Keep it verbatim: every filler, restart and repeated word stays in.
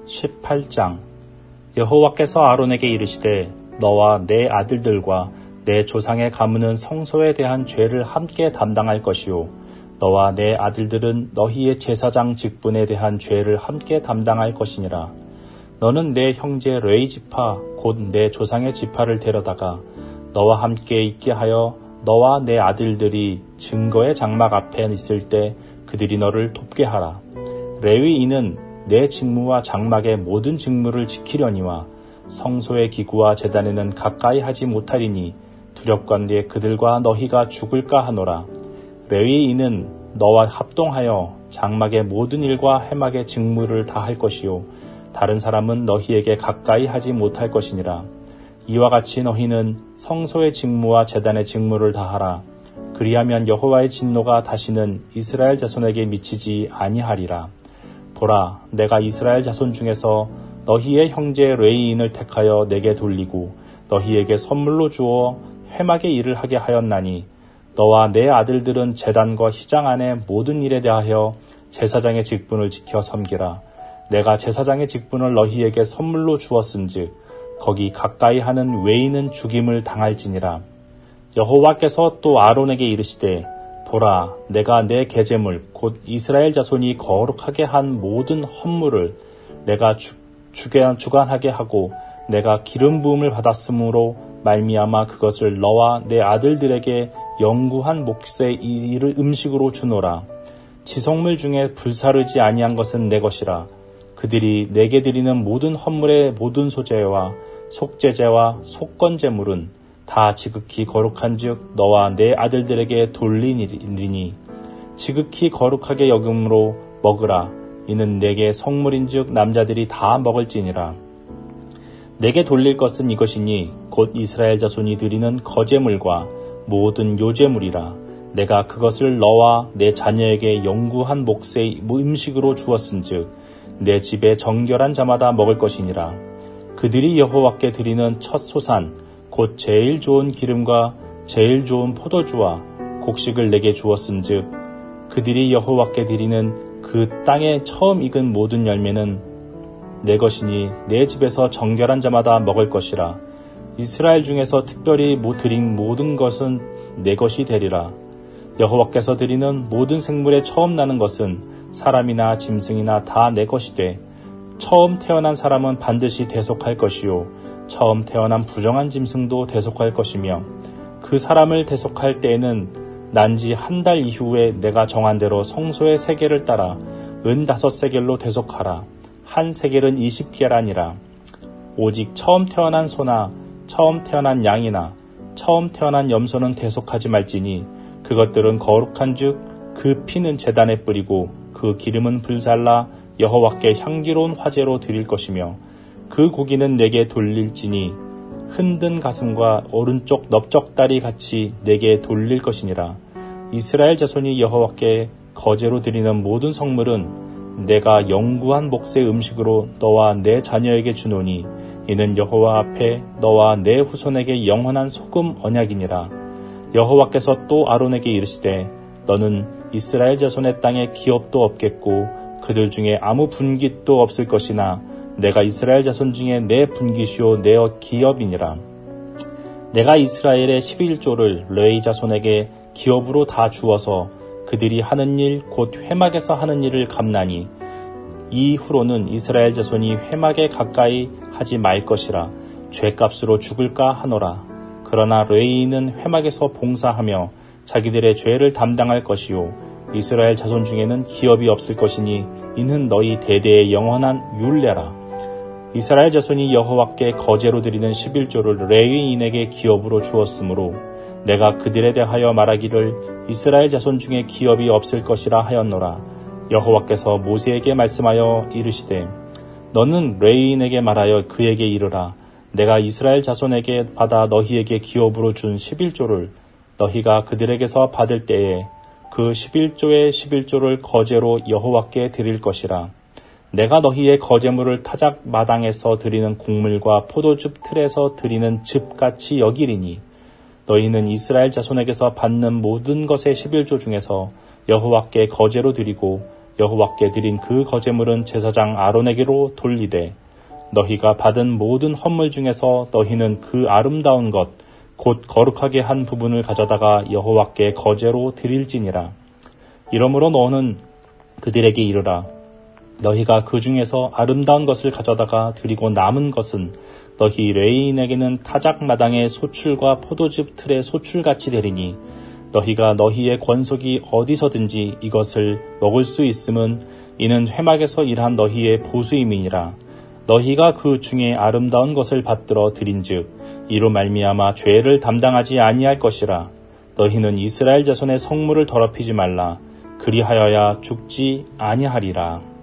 십팔 장. 여호와께서 아론에게 이르시되 너와 내 아들들과 내 조상의 가문은 성소에 대한 죄를 함께 담당할 것이요 너와 내 아들들은 너희의 제사장 직분에 대한 죄를 함께 담당할 것이니라. 너는 내 형제 레위 지파 곧 내 조상의 지파를 데려다가 너와 함께 있게 하여 너와 내 아들들이 증거의 장막 앞에 있을 때 그들이 너를 돕게 하라. 레위인은 내 직무와 장막의 모든 직무를 지키려니와 성소의 기구와 제단에는 가까이 하지 못하리니 두렵건대 그들과 너희가 죽을까 하노라. 레위인은 너와 합동하여 장막의 모든 일과 해막의 직무를 다 할 것이요 다른 사람은 너희에게 가까이 하지 못할 것이니라. 이와 같이 너희는 성소의 직무와 제단의 직무를 다하라. 그리하면 여호와의 진노가 다시는 이스라엘 자손에게 미치지 아니하리라. 보라, 내가 이스라엘 자손 중에서 너희의 형제 레위인을 택하여 내게 돌리고 너희에게 선물로 주어 회막의 일을 하게 하였나니 너와 내 아들들은 제단과 희장 안의 모든 일에 대하여 제사장의 직분을 지켜 섬기라. 내가 제사장의 직분을 너희에게 선물로 주었은즉 거기 가까이 하는 외인은 죽임을 당할지니라. 여호와께서 또 아론에게 이르시되 보라, 내가 내 계제물 곧 이스라엘 자손이 거룩하게 한 모든 헌물을 내가 주, 주간, 주간하게 하고 내가 기름 부음을 받았으므로 말미암아 그것을 너와 내 아들들에게 영구한 몫의 음식으로 주노라. 지성물 중에 불사르지 아니한 것은 내 것이라. 그들이 내게 드리는 모든 헌물의 모든 소재와 속제제와 속건제물은 다 지극히 거룩한즉 너와 내 아들들에게 돌리니 지극히 거룩하게 여김으로 먹으라. 이는 내게 성물인즉 남자들이 다 먹을지니라. 내게 돌릴 것은 이것이니 곧 이스라엘 자손이 드리는 거제물과 모든 요제물이라. 내가 그것을 너와 내 자녀에게 영구한 몫의 음식으로 주었은즉 내 집에 정결한 자마다 먹을 것이니라. 그들이 여호와께 드리는 첫 소산 곧 제일 좋은 기름과 제일 좋은 포도주와 곡식을 내게 주었은즉 그들이 여호와께 드리는 그 땅에 처음 익은 모든 열매는 내 것이니 내 집에서 정결한 자마다 먹을 것이라. 이스라엘 중에서 특별히 못 드린 모든 것은 내 것이 되리라. 여호와께서 드리는 모든 생물에 처음 나는 것은 사람이나 짐승이나 다 내 것이 돼 처음 태어난 사람은 반드시 대속할 것이요 처음 태어난 부정한 짐승도 대속할 것이며 그 사람을 대속할 때에는 난지 한 달 이후에 내가 정한 대로 성소의 세겔을 따라 은 다섯 세겔로 대속하라. 한 세겔은 이십 게란이라. 오직 처음 태어난 소나 처음 태어난 양이나 처음 태어난 염소는 대속하지 말지니 그것들은 거룩한즉 그 피는 제단에 뿌리고 그 기름은 불살라 여호와께 향기로운 화제로 드릴 것이며 그 고기는 내게 돌릴지니 흔든 가슴과 오른쪽 넓적다리 같이 내게 돌릴 것이니라. 이스라엘 자손이 여호와께 거제로 드리는 모든 성물은 내가 영구한 몫의 음식으로 너와 내 자녀에게 주노니 이는 여호와 앞에 너와 내 후손에게 영원한 소금 언약이니라. 여호와께서 또 아론에게 이르시되 너는 이스라엘 자손의 땅에 기업도 없겠고 그들 중에 아무 분깃도 없을 것이나 내가 이스라엘 자손 중에 내 분깃이요 내 기업이니라. 내가 이스라엘의 십일조를 레위 자손에게 기업으로 다 주어서 그들이 하는 일 곧 회막에서 하는 일을 갚나니 이후로는 이스라엘 자손이 회막에 가까이 하지 말 것이라. 죄값으로 죽을까 하노라. 그러나 레위인은 회막에서 봉사하며 자기들의 죄를 담당할 것이요 이스라엘 자손 중에는 기업이 없을 것이니 이는 너희 대대의 영원한 율례라. 이스라엘 자손이 여호와께 거제로 드리는 십일조를 레위인에게 기업으로 주었으므로 내가 그들에 대하여 말하기를 이스라엘 자손 중에 기업이 없을 것이라 하였노라. 여호와께서 모세에게 말씀하여 이르시되 너는 레위인에게 말하여 그에게 이르라. 내가 이스라엘 자손에게 받아 너희에게 기업으로 준 십일조를 너희가 그들에게서 받을 때에 그 십일조의 십일조를 거제로 여호와께 드릴 것이라. 내가 너희의 거제물을 타작 마당에서 드리는 곡물과 포도즙 틀에서 드리는 즙같이 여기리니 너희는 이스라엘 자손에게서 받는 모든 것의 십일조 중에서 여호와께 거제로 드리고 여호와께 드린 그 거제물은 제사장 아론에게로 돌리되 너희가 받은 모든 헌물 중에서 너희는 그 아름다운 것 곧 거룩하게 한 부분을 가져다가 여호와께 거제로 드릴지니라. 이러므로 너는 그들에게 이르라. 너희가 그 중에서 아름다운 것을 가져다가 드리고 남은 것은 너희 레위인에게는 타작마당의 소출과 포도즙 틀의 소출같이 되리니 너희가 너희의 권속이 어디서든지 이것을 먹을 수 있음은 이는 회막에서 일한 너희의 보수임이니라. 너희가 그 중에 아름다운 것을 받들어 드린즉 이로 말미암아 죄를 담당하지 아니할 것이라. 너희는 이스라엘 자손의 성물을 더럽히지 말라. 그리하여야 죽지 아니하리라.